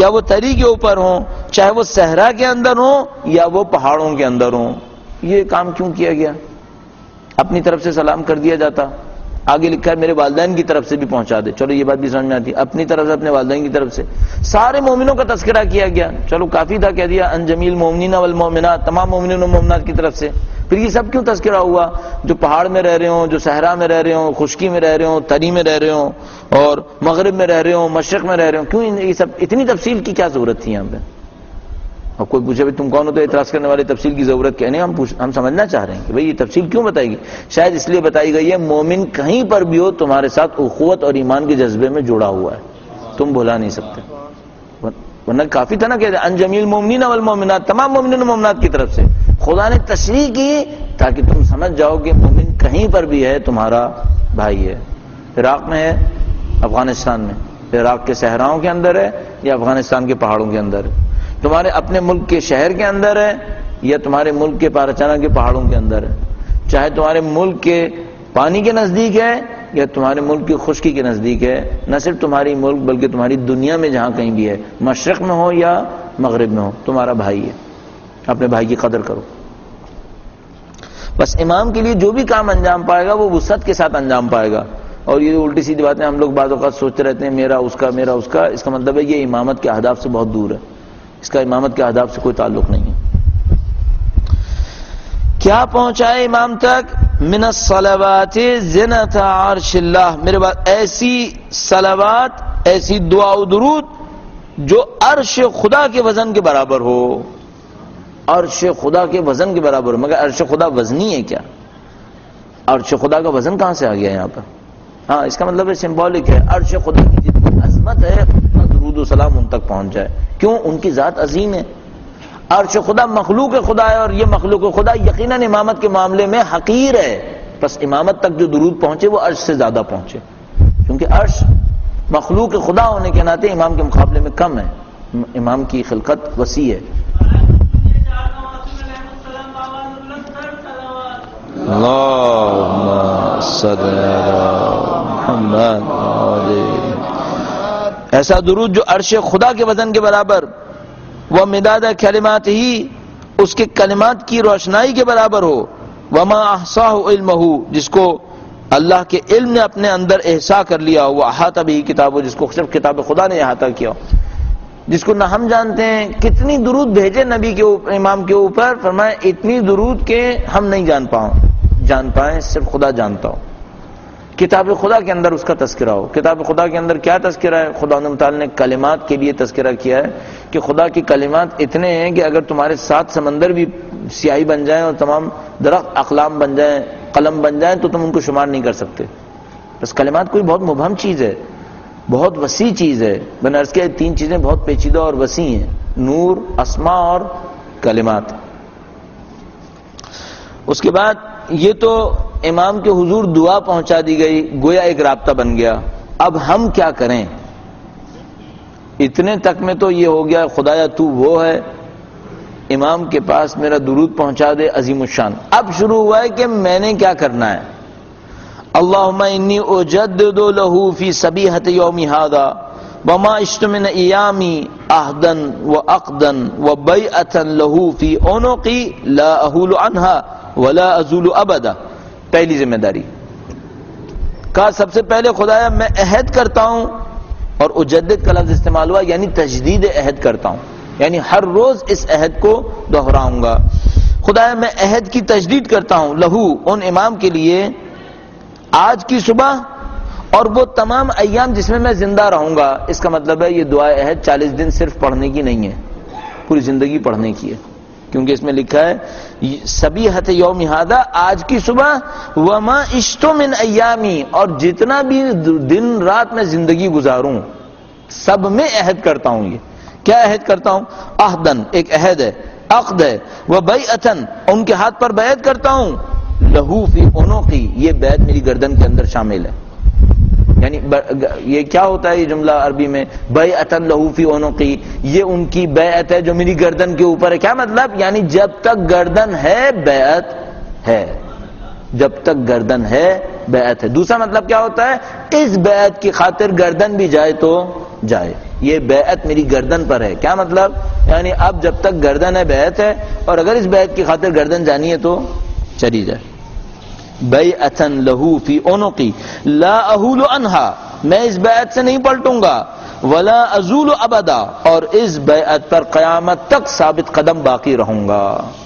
یا وہ تری کے اوپر ہوں، چاہے وہ صحرا کے اندر ہوں یا وہ پہاڑوں کے اندر ہوں. یہ کام کیوں کیا گیا؟ اپنی طرف سے سلام کر دیا جاتا. آگے لکھا ہے میرے والدین کی طرف سے بھی پہنچا دے. چلو یہ بات بھی سمجھ میں آتی ہے، اپنی طرف سے، اپنے والدین کی طرف سے. سارے مومنوں کا تذکرہ کیا گیا، چلو کافی تھا، کہہ دیا ان جمیل مومنین والمومنات، تمام مومنین و مومنات کی طرف سے. پھر یہ سب کیوں تذکرہ ہوا؟ جو پہاڑ میں رہ رہے ہوں، جو صحرا میں رہ رہے ہوں، خشکی میں رہ رہے ہوں، تری میں رہ رہے ہوں، اور مغرب میں رہ رہے ہوں، مشرق میں رہ رہے ہوں. کیوں یہ سب اتنی تفصیل کی کیا ضرورت تھی یہاں پہ؟ اور کوئی پوچھے تم کون ہو تو اعتراض کرنے والے تفصیل کی ضرورت کیا؟ نہیں، ہم سمجھنا چاہ رہے ہیں کہ بھئی یہ تفصیل کیوں بتائی گئی. شاید اس لیے بتائی گئی ہے مومن کہیں پر بھی ہو تمہارے ساتھ اخوت اور ایمان کے جذبے میں جڑا ہوا ہے، تم بھلا نہیں سکتے. ورنہ کافی تھا نا کہ ان جمیل مومنین والمومنات، تمام مومنین و مومنات کی طرف سے. خدا نے تشریح کی تاکہ تم سمجھ جاؤ کہ مومن کہیں پر بھی ہے تمہارا بھائی ہے. عراق میں ہے، افغانستان میں، عراق کے صحراؤں کے اندر ہے یا افغانستان کے پہاڑوں کے اندر ہے، تمہارے اپنے ملک کے شہر کے اندر ہے یا تمہارے ملک کے پارچانہ کے پہاڑوں کے اندر ہے، چاہے تمہارے ملک کے پانی کے نزدیک ہے یا تمہارے ملک کی خشکی کے نزدیک ہے. نہ صرف تمہاری ملک بلکہ تمہاری دنیا میں جہاں کہیں بھی ہے، مشرق میں ہو یا مغرب میں ہو، تمہارا بھائی ہے. اپنے بھائی کی قدر کرو. بس امام کے لیے جو بھی کام انجام پائے گا وہ وسعت کے ساتھ انجام پائے گا. اور یہ الٹی سیدھی باتیں ہم لوگ بعض اوقات سوچتے رہتے ہیں میرا اس کا میرا اس کا، اس کا مطلب ہے یہ امامت کے اہداف سے بہت دور ہے. اس کا امامت کے اہداف سے کوئی تعلق نہیں ہے. کیا پہنچائے امام تک؟ من الصلوات زنت عرش اللہ، میرے بعد ایسی صلوات، ایسی دعا و درود جو عرش خدا کے وزن کے برابر ہو. عرش خدا کے وزن کے برابر ہو. مگر عرش خدا وزنی ہے کیا؟ عرش خدا کا وزن کہاں سے آ گیا یہاں پر؟ ہاں، اس کا مطلب ہے سمبولک ہے. عرش خدا کی جتنی عظمت ہے اتنا درود و سلام ان تک پہنچ جائے. کیوں؟ ان کی ذات عظیم ہے. عرش خدا مخلوق خدا ہے، اور یہ مخلوق خدا یقیناً امامت کے معاملے میں حقیر ہے. بس امامت تک جو درود پہنچے وہ عرش سے زیادہ پہنچے، کیونکہ عرش مخلوق خدا ہونے کے ناطے امام کے مقابلے میں کم ہے. امام کی خلقت وسیع ہے. اللہم صلی علی محمد. ایسا درود جو عرش خدا کے وزن کے برابر، وہ مداد کلمات ہی، اس کے کلمات کی روشنائی کے برابر ہو. وما احصاہ علمہ، جس کو اللہ کے علم نے اپنے اندر احصا کر لیا ہو. وہ احاطہ بھی کتاب ہو، جس کو صرف کتاب خدا نے احاطہ کیا ہو، جس کو نہ ہم جانتے ہیں. کتنی درود بھیجے نبی کے امام کے اوپر، فرمایا اتنی درود کے ہم نہیں جان پائیں، صرف خدا جانتا ہو. کتاب خدا کے اندر اس کا تذکرہ ہو. کتاب خدا کے اندر کیا تذکرہ ہے؟ خدا تعالی نے کلمات کے لیے تذکرہ کیا ہے کہ خدا کی کلمات اتنے ہیں کہ اگر تمہارے 7 سمندر بھی سیاہی بن جائیں اور تمام درخت اقلام بن جائیں، قلم بن جائیں، تو تم ان کو شمار نہیں کر سکتے. بس کلمات کوئی بہت مبہم چیز ہے، بہت وسیع چیز ہے. میں نے عرض کیا 3 چیزیں بہت پیچیدہ اور وسیع ہیں: نور، اسماء اور کلمات. اس کے بعد یہ تو امام کے حضور دعا پہنچا دی گئی، گویا ایک رابطہ بن گیا. اب ہم کیا کریں؟ اتنے تک میں تو یہ ہو گیا خدایا تو وہ ہے، امام کے پاس میرا درود پہنچا دے، عظیم الشان. اب شروع ہوا ہے کہ میں نے کیا کرنا ہے. اللہم انی اجدد لہو فی صبیحۃ یوم ھذا وما عشت من ایامی عہدا وعقدا وبیعۃ لہو فی عنقی لا احول عنہا ولا ازول ابدا. پہلی ذمہ داری کہا سب سے پہلے خدایا میں عہد کرتا ہوں، اور اجدد کا لفظ استعمال ہوا یعنی تجدید عہد کرتا ہوں، یعنی ہر روز اس عہد کو دہراؤں گا. خدایا میں عہد کی تجدید کرتا ہوں لہو، ان امام کے لیے، آج کی صبح اور وہ تمام ایام جس میں میں زندہ رہوں گا. اس کا مطلب ہے یہ دعا عہد 40 دن صرف پڑھنے کی نہیں ہے، پوری زندگی پڑھنے کی ہے، کیونکہ اس میں لکھا ہے صبیحۃ یوم ھذا، آج کی صبح، وما عشت من ایامی، اور جتنا بھی دن رات میں زندگی گزاروں سب میں عہد کرتا ہوں. یہ کیا عہد کرتا ہوں؟ عہدن، ایک عہد ہے، عقد ہے، وبیعۃن، ان کے ہاتھ پر بیعت کرتا ہوں، لہو فی عنقی، یہ بیعت میری گردن کے اندر شامل ہے. یعنی یہ کیا ہوتا ہے یہ جملہ عربی میں؟ بیعۃ لہو فی عنقی، یہ ان کی بیعت ہے جو میری گردن کے اوپر ہے. کیا مطلب؟ یعنی جب تک گردن ہے بیعت ہے، جب تک گردن ہے بیعت ہے. دوسرا مطلب کیا ہوتا ہے؟ اس بیعت کی خاطر گردن بھی جائے تو جائے. یہ بیعت میری گردن پر ہے. کیا مطلب؟ یعنی اب جب تک گردن ہے بیعت ہے، اور اگر اس بیعت کی خاطر گردن جانی ہے تو چلی جائے. بیعۃ لہ فی عنقی لا احول عنہا، میں اس بیعت سے نہیں پلٹوں گا. ولا ازول ابدا، اور اس بیعت پر قیامت تک ثابت قدم باقی رہوں گا.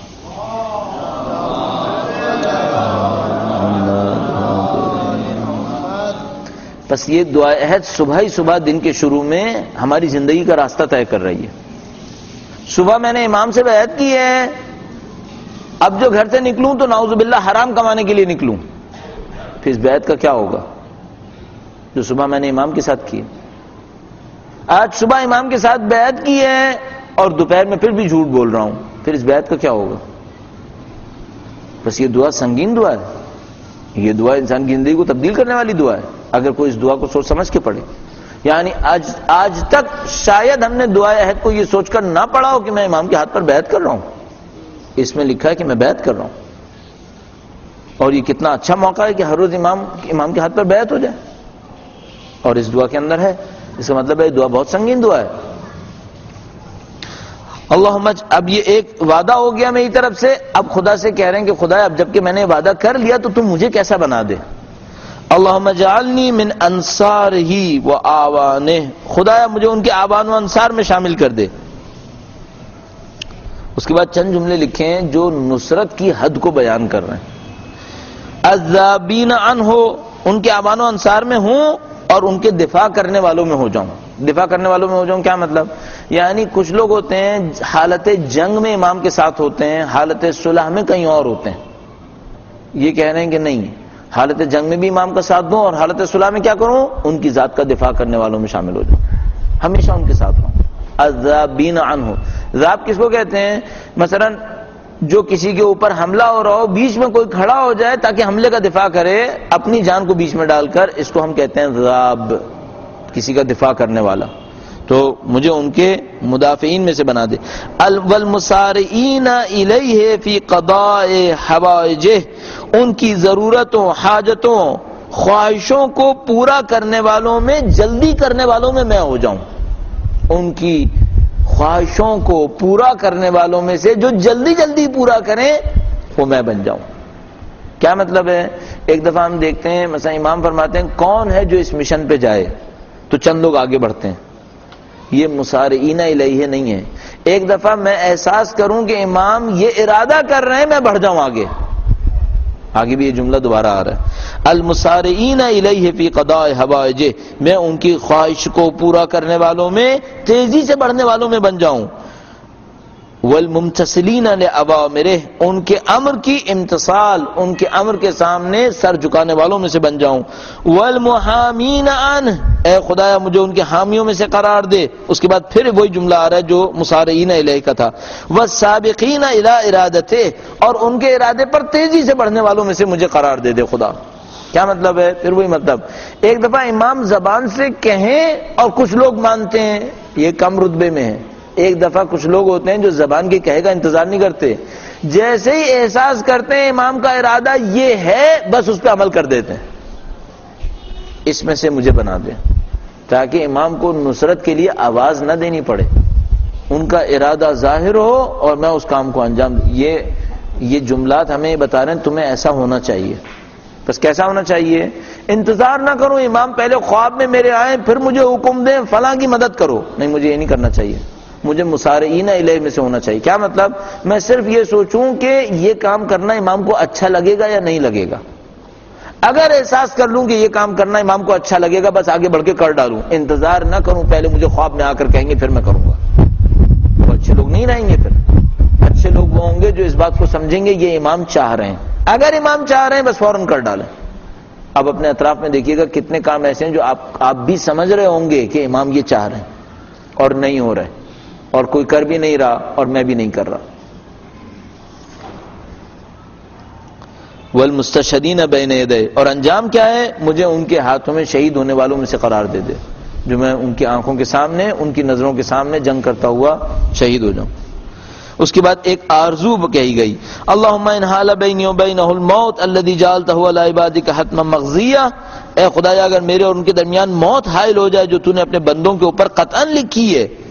بس یہ دعا عہد صبح ہی صبح دن کے شروع میں ہماری زندگی کا راستہ طے کر رہی ہے. صبح میں نے امام سے بیعت کی ہے، اب جو گھر سے نکلوں تو نعوذ باللہ حرام کمانے کے لیے نکلوں، پھر اس بیعت کا کیا ہوگا جو صبح میں نے امام کے ساتھ کی. آج صبح امام کے ساتھ بیعت کی ہے اور دوپہر میں پھر بھی جھوٹ بول رہا ہوں، پھر اس بیعت کا کیا ہوگا؟ بس یہ دعا سنگین دعا ہے، یہ دعا انسان کی زندگی کو تبدیل کرنے والی دعا ہے اگر کوئی اس دعا کو سوچ سمجھ کے پڑھے. یعنی آج تک شاید ہم نے دعائے عہد کو یہ سوچ کر نہ پڑھا ہو کہ میں امام کے ہاتھ پر بیعت کر رہا ہوں. اس میں لکھا ہے کہ میں بیعت کر رہا ہوں، اور یہ کتنا اچھا موقع ہے کہ ہر روز امام کے ہاتھ پر بیعت ہو جائے. اور اس دعا کے اندر ہے، اس کا مطلب ہے دعا بہت سنگین دعا ہے. اللہم، اب یہ ایک وعدہ ہو گیا میری طرف سے، اب خدا سے کہہ رہے ہیں کہ خدا اب جب کہ میں نے وعدہ کر لیا تو تم مجھے کیسا بنا دے. اللہم اجعلنی من انصارہ و آوانہ، خدایا مجھے ان کے آوان و انصار میں شامل کر دے. اس کے بعد چند جملے لکھے ہیں جو نصرت کی حد کو بیان کر رہے ہیں. الذابین عنہ، ان کے آوان و انصار میں ہوں اور ان کے دفاع کرنے والوں میں ہو جاؤں. دفاع کرنے والوں میں ہو جاؤں کیا مطلب؟ یعنی کچھ لوگ ہوتے ہیں حالت جنگ میں امام کے ساتھ ہوتے ہیں، حالت صلح میں کہیں اور ہوتے ہیں. یہ کہہ رہے ہیں کہ نہیں، حالت جنگ میں بھی امام کا ساتھ دوں اور حالت صلح میں کیا کروں؟ ان کی ذات کا دفاع کرنے والوں میں شامل ہو جاؤں، ہمیشہ ان کے ساتھ ہوں. الذابین عنہ، ذاب کس کو کہتے ہیں؟ مثلا جو کسی کے اوپر حملہ ہو رہا ہو، بیچ میں کوئی کھڑا ہو جائے تاکہ حملے کا دفاع کرے اپنی جان کو بیچ میں ڈال کر، اس کو ہم کہتے ہیں ذاب، کسی کا دفاع کرنے والا. تو مجھے ان کے مدافعین میں سے بنا دے. والمسارعین الیہ فی قضاء حوائجہ، ان کی ضرورتوں، حاجتوں، خواہشوں کو پورا کرنے والوں میں، جلدی کرنے والوں میں ہو جاؤں. ان کی خواہشوں کو پورا کرنے والوں میں سے جو جلدی جلدی پورا کریں وہ میں بن جاؤں. کیا مطلب ہے؟ ایک دفعہ ہم دیکھتے ہیں مثلا امام فرماتے ہیں کون ہے جو اس مشن پہ جائے، تو چند لوگ آگے بڑھتے ہیں. یہ مسارعین الیہ نہیں ہے. ایک دفعہ میں احساس کروں کہ امام یہ ارادہ کر رہے ہیں، میں بڑھ جاؤں آگے بھی یہ جملہ دوبارہ آ رہا ہے. المسارعین الیہ فی قضاء حوائجہ، میں ان کی خواہش کو پورا کرنے والوں میں، تیزی سے بڑھنے والوں میں بن جاؤں. والممتثلین لأوامرہ، ان کے امر کی امتثال، ان کے امر کے سامنے سر جھکانے والوں میں سے بن جاؤں. والمحامین عنہ، اے خدایا مجھے ان کے حامیوں میں سے قرار دے. اس کے بعد پھر وہی جملہ آ رہا ہے جو مسارعین الیہ کا تھا. والسابقین الی ارادتہ، اور ان کے ارادے پر تیزی سے بڑھنے والوں میں سے مجھے قرار دے خدا. کیا مطلب ہے؟ پھر وہی مطلب، ایک دفعہ امام زبان سے کہیں اور کچھ لوگ مانتے ہیں، یہ کم رتبے میں ہے. ایک دفعہ کچھ لوگ ہوتے ہیں جو زبان کے کہے کا انتظار نہیں کرتے، جیسے ہی احساس کرتے ہیں امام کا ارادہ یہ ہے بس اس پہ عمل کر دیتے ہیں. اس میں سے مجھے بنا دیں تاکہ امام کو نصرت کے لیے آواز نہ دینی پڑے، ان کا ارادہ ظاہر ہو اور میں اس کام کو انجام دوں. یہ جملات ہمیں بتا رہے ہیں تمہیں ایسا ہونا چاہیے. بس کیسا ہونا چاہیے؟ انتظار نہ کروں امام پہلے خواب میں میرے آئیں پھر مجھے حکم دیں فلاں کی مدد کرو. نہیں، مجھے یہ نہیں کرنا چاہیے. مجھے مسارعین الیہ میں سے ہونا چاہیے. کیا مطلب؟ میں صرف یہ سوچوں کہ یہ کام کرنا امام کو اچھا لگے گا یا نہیں لگے گا. اگر احساس کر لوں کہ یہ کام کرنا امام کو اچھا لگے گا بس آگے بڑھ کے کر ڈالوں. انتظار نہ کروں پہلے مجھے خواب میں آ کر کہیں گے پھر میں کروں گا. وہ اچھے لوگ نہیں رہیں گے. پھر اچھے لوگ وہ ہوں گے جو اس بات کو سمجھیں گے یہ امام چاہ رہے ہیں. اگر امام چاہ رہے ہیں بس فوراً کر ڈالیں. اب اپنے اطراف میں دیکھیے گا کتنے کام ایسے ہیں جو آپ بھی سمجھ رہے ہوں گے کہ امام یہ چاہ رہے ہیں اور نہیں ہو رہے، اور کوئی کر بھی نہیں رہا اور میں بھی نہیں کر رہا. والمستشہدین بین یدی، اور انجام کیا ہے؟ مجھے ان کے ہاتھوں میں شہید ہونے والوں میں سے قرار دے دے، جو میں ان کی آنکھوں کے سامنے، ان کی نظروں کے سامنے جنگ کرتا ہوا شہید ہو جاؤں. اس کے بعد ایک آرزو کہی گئی، اللہم ان حال بینی و بینہ الموت الذی جعلتہ علی عبادک حتما مقضیہ، اے خدایا اگر میرے اور ان کے درمیان موت حائل ہو جائے جو تو نے اپنے بندوں کے اوپر قطعاً لکھی ہے